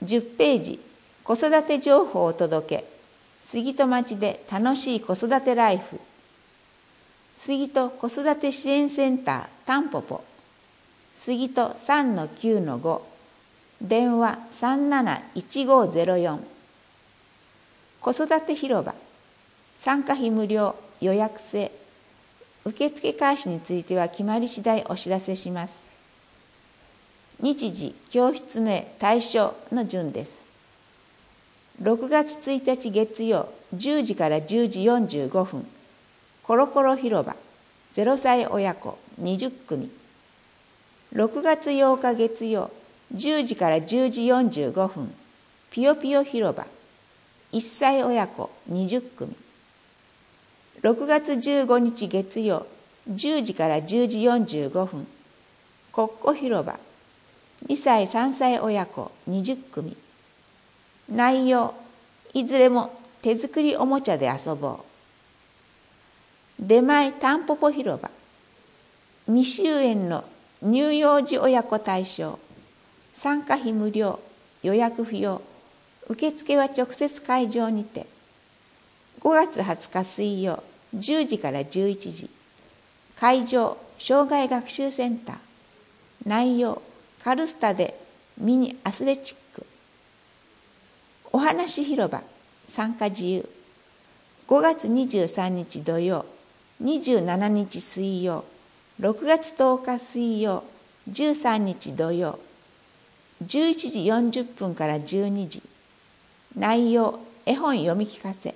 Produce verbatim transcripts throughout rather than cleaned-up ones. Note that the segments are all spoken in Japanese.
じゅっページ、子育て情報をお届け。杉戸町で楽しい子育てライフ。杉戸子育て支援センターたんぽぽ。杉戸 さんのきゅうのご。電話 さんなないちごゼロよん。子育て広場。参加費無料、予約制。受付開始については決まり次第お知らせします。日時、教室名、対象の順です。ろくがつついたち月曜、じゅうじからじゅうじよんじゅうごふん。コロコロ広場、ゼロさい親子にじゅっくみ。ろくがつようか月曜、じゅうじからじゅうじよんじゅうごふん。ぴよぴよ広場、いっさい親子にじゅっくみ。ろくがつじゅうごにち月曜、じゅうじからじゅうじよんじゅうごふん。コッコ広場、にさいさんさい親子にじゅっくみ。内容、いずれも手作りおもちゃで遊ぼう。出前たんぽぽ広場、未就園の乳幼児親子対象。参加費無料、予約不要。受付は直接会場にて。ごがつはつか水曜、じゅうじからじゅういちじ。会場、障害学習センター。内容、カルスタでミニアスレチック。お話広場、参加自由。ごがつにじゅうさんにち土曜、にじゅうしちにち水曜、ろくがつとおか水曜、じゅうさんにち土曜、じゅういちじよんじゅっぷんからじゅうにじ。内容、絵本読み聞かせ。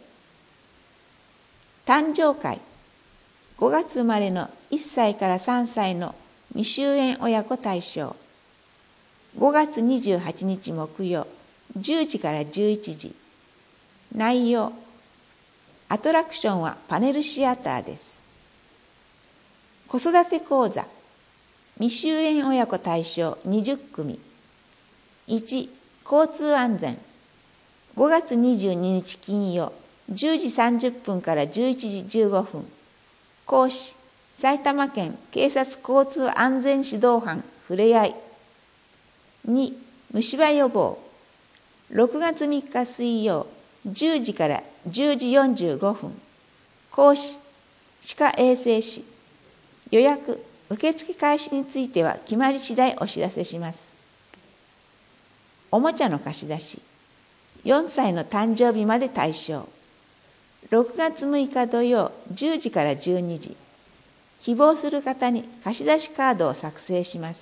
誕生会、ごがつ生まれのいっさいからさんさいの未就園親子対象。ごがつにじゅうはちにち木曜、じゅうじからじゅういちじ。内容、アトラクションはパネルシアターです。子育て講座、未就園親子対象にじゅっくみ。いち、交通安全。ごがつにじゅうににち金曜、じゅうじさんじゅっぷんからじゅういちじじゅうごふん。講師、埼玉県警察交通安全指導班ふれあい。に、虫歯予防。ろくがつみっか水曜、じゅうじからじゅうじよんじゅうごふん。講師、歯科衛生士。予約、受付開始については決まり次第お知らせします。おもちゃの貸し出し。よんさいの誕生日まで対象。ろくがつむいか土曜、じゅうじからじゅうにじ。希望する方に貸し出しカードを作成します。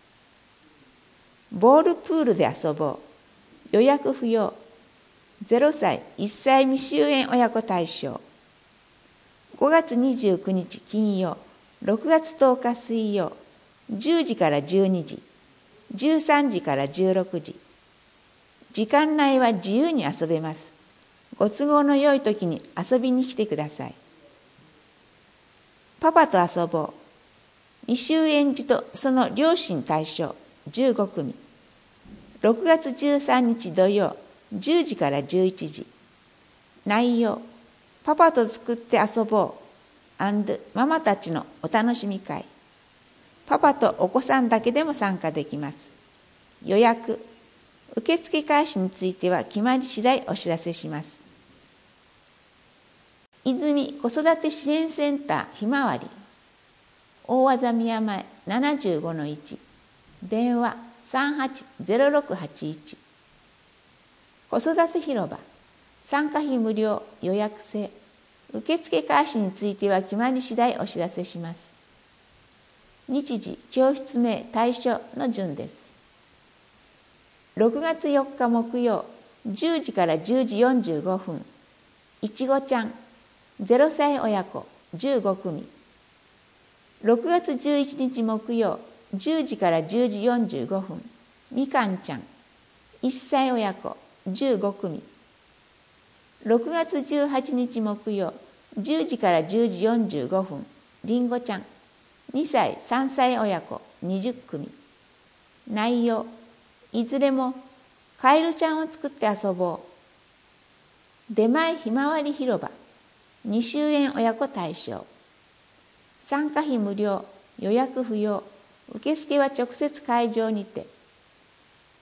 ボールプールで遊ぼう。予約不要。ゼロさい、いっさい未就園親子対象。ごがつにじゅうくにち金曜、ろくがつとおか水曜、じゅうじからじゅうにじ、じゅうさんじからじゅうろくじ。時間内は自由に遊べます。ご都合の良い時に遊びに来てください。パパと遊ぼう。未就園児とその両親対象じゅうごくみ。ろくがつじゅうさんにち土曜、じゅうじからじゅういちじ。内容、パパと作って遊ぼう&ママたちのお楽しみ会。パパとお子さんだけでも参加できます。予約、受付開始については決まり次第お知らせします。泉子育て支援センターひまわり。大和宮前 ななじゅうごのいち。電話 さんはちゼロろくはちいち。子育て広場。参加費無料、予約制。受付開始については決まり次第お知らせします。日時、教室名、対象の順です。ろくがつよっか木曜、じゅうじからじゅうじよんじゅうごふん。いちごちゃん、ゼロさい親子じゅうごくみ。ろくがつじゅういちにち木曜、じゅうじからじゅうじよんじゅうごふん。みかんちゃん、いっさい親子じゅうごくみ。ろくがつじゅうはちにち木曜、じゅうじからじゅうじよんじゅうごふん。りんごちゃん、にさいさんさい親子にじゅっくみ。内容、いずれもカエルちゃんを作って遊ぼう。出前ひまわり広場。未就園親子対象。参加費無料、予約不要。受付は直接会場にて。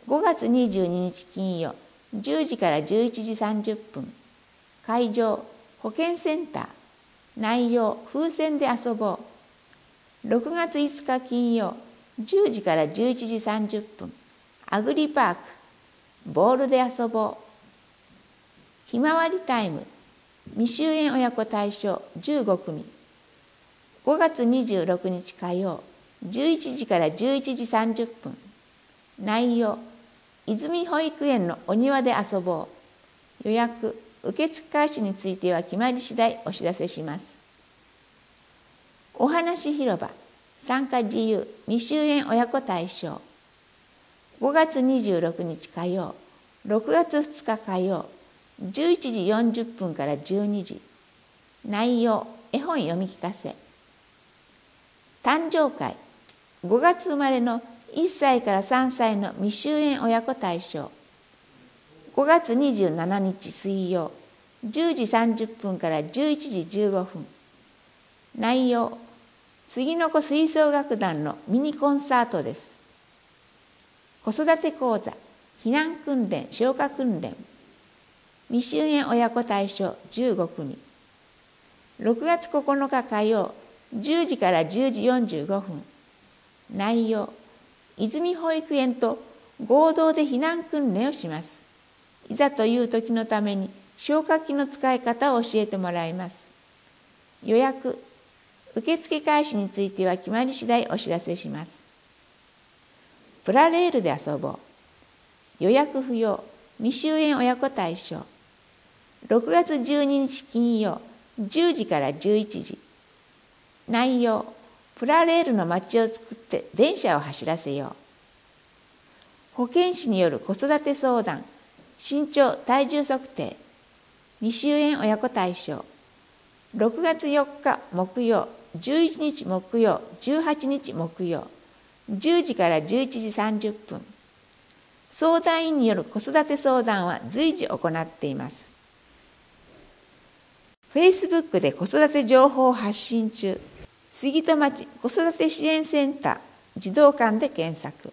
ごがつにじゅうににち金曜じゅうじからじゅういちじさんじゅっぷん。会場保健センター。内容風船で遊ぼう。ろくがついつか金曜じゅうじからじゅういちじさんじゅっぷん。アグリパークボールで遊ぼう。ひまわりタイム未就園親子対象じゅうごくみ。ごがつにじゅうろくにち火曜じゅういちじからじゅういちじさんじゅっぷん。内容泉保育園のお庭で遊ぼう。予約受付開始については決まり次第お知らせします。お話広場参加自由未就園親子対象。ごがつにじゅうろくにち火曜ろくがつふつか火曜じゅういちじよんじゅっぷんからじゅうにじ。内容絵本読み聞かせ。誕生会ごがつ生まれのいっさいからさんさいの未就園親子対象。ごがつにじゅうしちにち水曜じゅうじさんじゅっぷんからじゅういちじじゅうごふん。内容杉の子吹奏楽団のミニコンサートです。子育て講座避難訓練消火訓練未就園親子対象じゅうごくみ。ろくがつここのか火曜じゅうじからじゅうじよんじゅうごふん。内容泉保育園と合同で避難訓練をします。いざという時のために消火器の使い方を教えてもらいます。予約受付開始については決まり次第お知らせします。プラレールで遊ぼう。予約不要未就園親子対象。ろくがつじゅうににち金曜じゅうじからじゅういちじ。内容プラレールの街を作って電車を走らせよう。保健師による子育て相談身長体重測定未就園親子対象。ろくがつよっか木曜じゅういちにち木曜じゅうはちにち木曜じゅうじからじゅういちじさんじゅっぷん。相談員による子育て相談は随時行っています。Facebook で子育て情報を発信中。杉戸町子育て支援センター児童館で検索。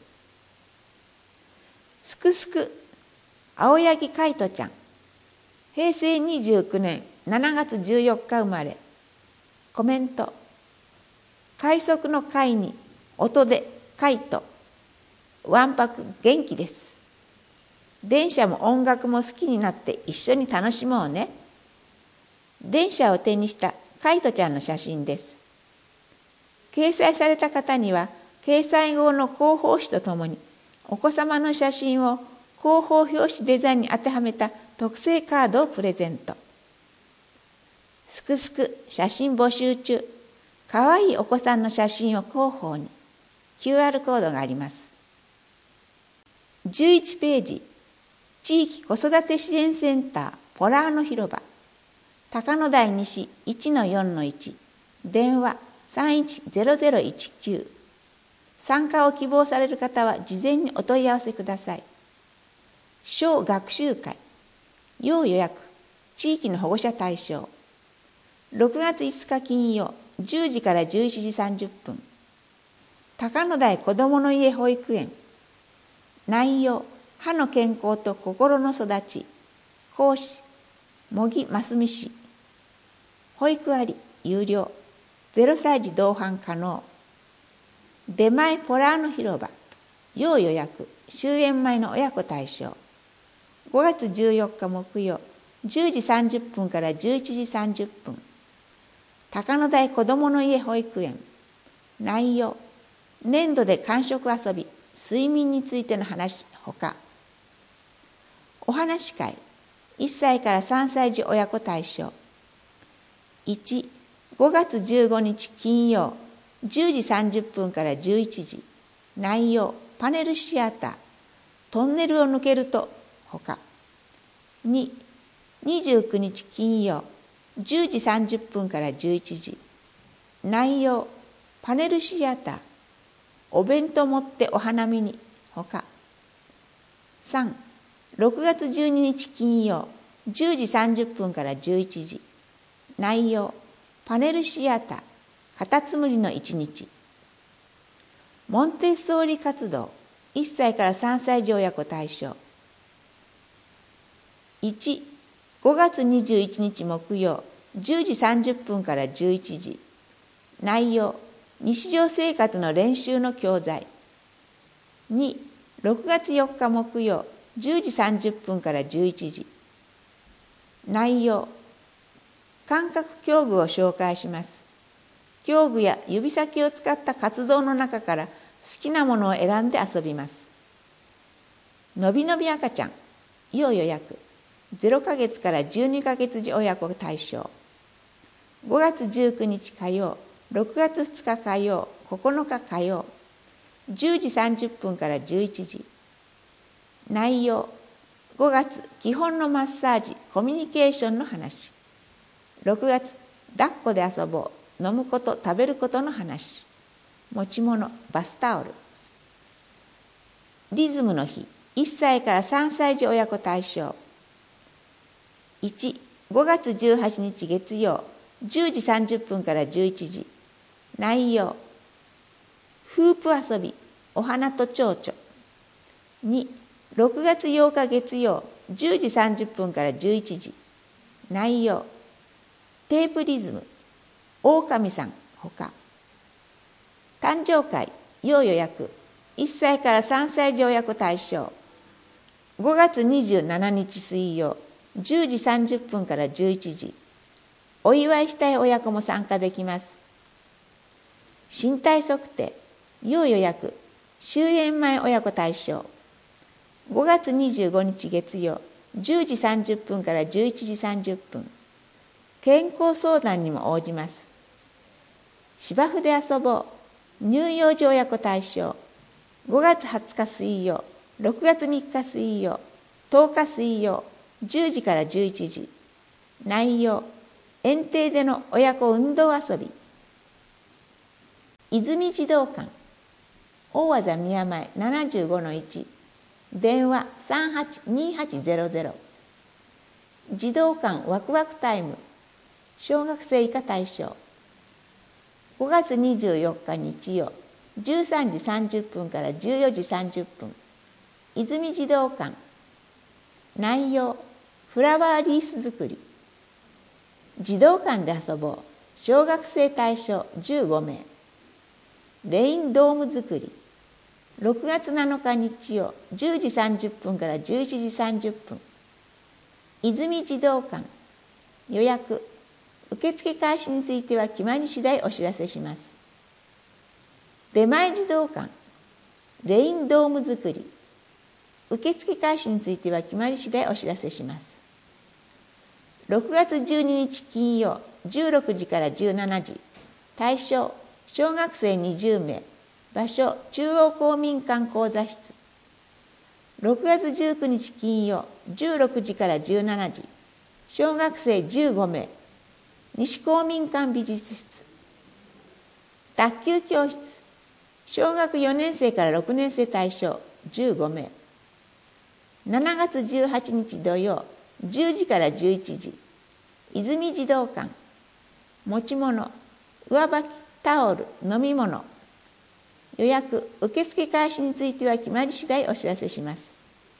すくすく青柳海斗ちゃん。へいせいにじゅうきゅうねんしちがつじゅうよっか生まれ。コメント。快速の快に音で海斗。わんぱく元気です。電車も音楽も好きになって一緒に楽しもうね。電車を手にした海斗ちゃんの写真です。掲載された方には掲載後の広報紙とともにお子様の写真を広報表紙デザインに当てはめた特製カードをプレゼント。すくすく写真募集中。かわいいお子さんの写真を広報に キューアール コードがあります。じゅういちページ地域子育て支援センターポラーノ広場高野台西 いちのよんのいち 電話さんいちゼロゼロいちきゅう。参加を希望される方は事前にお問い合わせください。小学習会要予約地域の保護者対象。ろくがついつか金曜じゅうじからじゅういちじさんじゅっぷん。高野台こどもの家保育園。内容歯の健康と心の育ち。講師茂木真澄氏。保育あり有料ゼロさい児同伴可能。出前ポラーノ広場要予約終園前の親子対象。ごがつじゅうよっか木曜じゅうじさんじゅっぷんからじゅういちじさんじゅっぷん。高野台こどもの家保育園。内容粘土で感触遊び睡眠についての話ほか。お話し会いっさいからさんさい児親子対象。いち、ごがつじゅうごにち金曜じゅうじさんじゅっぷんからじゅういちじ。内容パネルシアタートンネルを抜けるとほか。に、にじゅうくにち金曜じゅうじさんじゅっぷんからじゅういちじ。内容パネルシアターお弁当持ってお花見にほか。さん、ろくがつじゅうににち金曜じゅうじさんじゅっぷんからじゅういちじ。内容パネルシアターカタツムリの一日。モンテッソーリ活動いっさいからさんさい児親子対象。いち、ごがつにじゅういちにち木曜、じゅうじさんじゅっぷんからじゅういちじ。内容、日常生活の練習の教材。に、ろくがつよっか木曜、じゅうじさんじゅっぷんからじゅういちじ。内容、感覚教具を紹介します。教具や指先を使った活動の中から好きなものを選んで遊びます。のびのび赤ちゃん、要予約、ゼロかげつからじゅうにかげつ児親子対象。ごがつじゅうくにち火曜、ろくがつふつか火曜、ここのか火曜、じゅうじさんじゅっぷんからじゅういちじ。内容、ごがつ基本のマッサージ、コミュニケーションの話。ろくがつ抱っこで遊ぼう、飲むこと、食べることの話。持ち物、バスタオル。リズムの日、いっさいからさんさい児親子対象。いち、ごがつじゅうはちにち月曜、じゅうじさんじゅっぷんからじゅういちじ。内容、フープ遊び、お花と蝶々。に、ろくがつようか月曜、じゅうじさんじゅっぷんからじゅういちじ。内容、テープリズム、狼さんほか。誕生会、要予約、いっさいからさんさい児親子対象。ごがつにじゅうしちにち水曜、じゅうじさんじゅっぷんからじゅういちじ。お祝いしたい親子も参加できます。身体測定、要予約、終演前親子対象。ごがつにじゅうごにち月曜、じゅうじさんじゅっぷんからじゅういちじさんじゅっぷん。健康相談にも応じます。芝生で遊ぼう、乳幼児親子対象。ごがつはつか水曜、ろくがつみっか水曜、とおか水曜、じゅうじからじゅういちじ。内容、園庭での親子運動遊び。泉児童館、大技宮前 ななじゅうごのいち、電話 さんはちにはちゼロゼロ。児童館ワクワクタイム、小学生以下対象。ごがつにじゅうよっか日曜、じゅうさんじさんじゅっぷんからじゅうよじさんじゅっぷん。泉児童館。内容、フラワーリース作り。児童館で遊ぼう、小学生対象じゅうごめい。レインドーム作り。ろくがつなのか日曜、じゅうじさんじゅっぷんからじゅういちじさんじゅっぷん。泉児童館。予約、受付開始については決まり次第お知らせします。出前児童館、レインドーム作り。受付開始については決まり次第お知らせします。ろくがつじゅうににち金曜、じゅうろくじからじゅうしちじ。対象、小学生にじゅうめい。場所、中央公民館講座室。ろくがつじゅうくにち金曜、じゅうろくじからじゅうしちじ。小学生じゅうごめい。西公民館美術室。卓球教室。小学よねんせいからろくねんせい対象じゅうごめい。しちがつじゅうはちにち土曜、じゅうじからじゅういちじ。泉児童館。持ち物、上履き、タオル、飲み物。予約、受付開始については決まり次第お知らせします。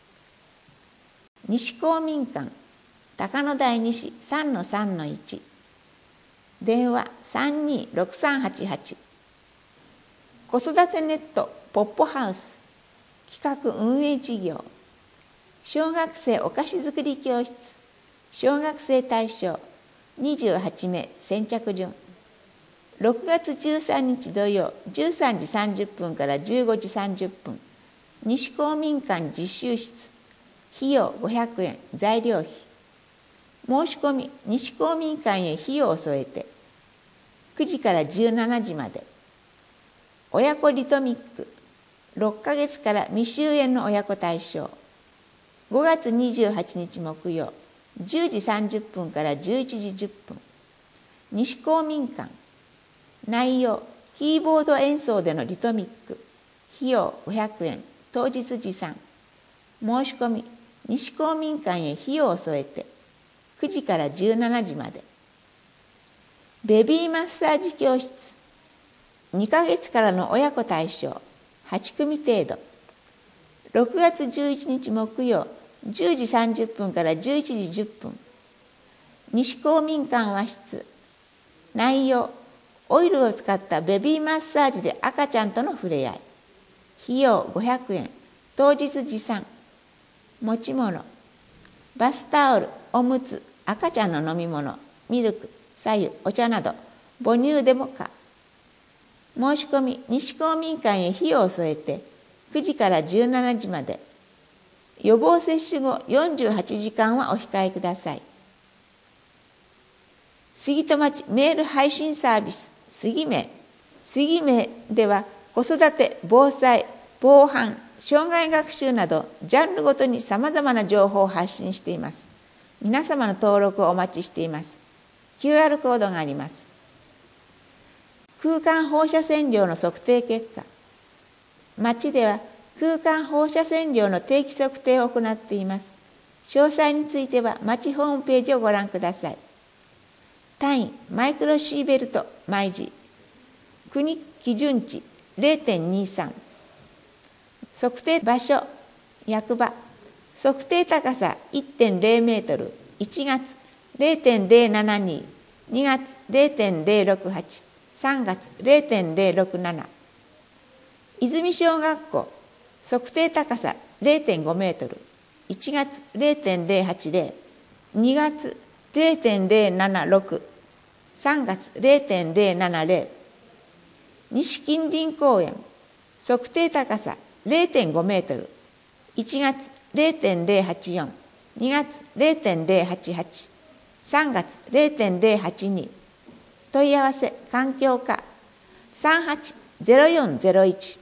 西公民館、高野台西 さんのさんのいち。電話 さんにーろくさんはちはち。子育てネットポッポハウス。企画運営事業。小学生お菓子作り教室。小学生対象にじゅうはちめい。先着順。ろくがつじゅうさんにち土曜、じゅうさんじさんじゅっぷんからじゅうごじさんじゅっぷん。西公民館実習室。費用ごひゃくえん、材料費。申し込み、西公民館へ費用を添えて。くじからじゅうしちじまで。親子リトミック。ろっかげつから未就園の親子対象。ごがつにじゅうはちにち木曜、じゅうじさんじゅっぷんからじゅういちじじゅっぷん。西公民館。内容、キーボード演奏でのリトミック。費用ごひゃくえん、当日持参。申し込み、西公民館へ費用を添えて。くじからじゅうしちじまで。ベビーマッサージ教室。にかげつからの親子対象はちくみ程度。 ろくがつじゅういちにち木曜じゅうじさんじゅっぷんからじゅういちじじゅっぷん、西公民館和室。内容、オイルを使ったベビーマッサージで赤ちゃんとの触れ合い。費用ごひゃくえん、当日持参。持ち物、バスタオル、おむつ、赤ちゃんの飲み物、ミルク、白湯、お茶など母乳でもか。申し込み、西公民館へ費用を添えてくじからじゅうしちじまで。予防接種後よんじゅうはちじかんはお控えください。杉戸町メール配信サービス杉名。杉名では子育て、防災、防犯、障害学習などジャンルごとにさまざまな情報を発信しています。皆様の登録をお待ちしています。キューアール コードがあります。空間放射線量の測定結果。町では空間放射線量の定期測定を行っています。詳細については町ホームページをご覧ください。単位マイクロシーベルト毎時。国基準値 れいてんにさん。測定場所役場。測定高さ いってんれいメートル。いちがつ れいてんれいななに。にがつ れいてんれいろくはち。さんがつ れいてんれいろくなな。泉小学校測定高さ れいてんごメートル。いちがつ れいてんれいはちぜろ。にがつ れいてんれいななろく。さんがつ れいてんれいななぜろ。西近隣公園測定高さ れいてんごメートル。いちがつ れいてんれいはちよん。にがつ れいてんれいはちはち。さんがつ れいてんれいはちに。問い合わせ環境課 さんはちゼロよんゼロいち。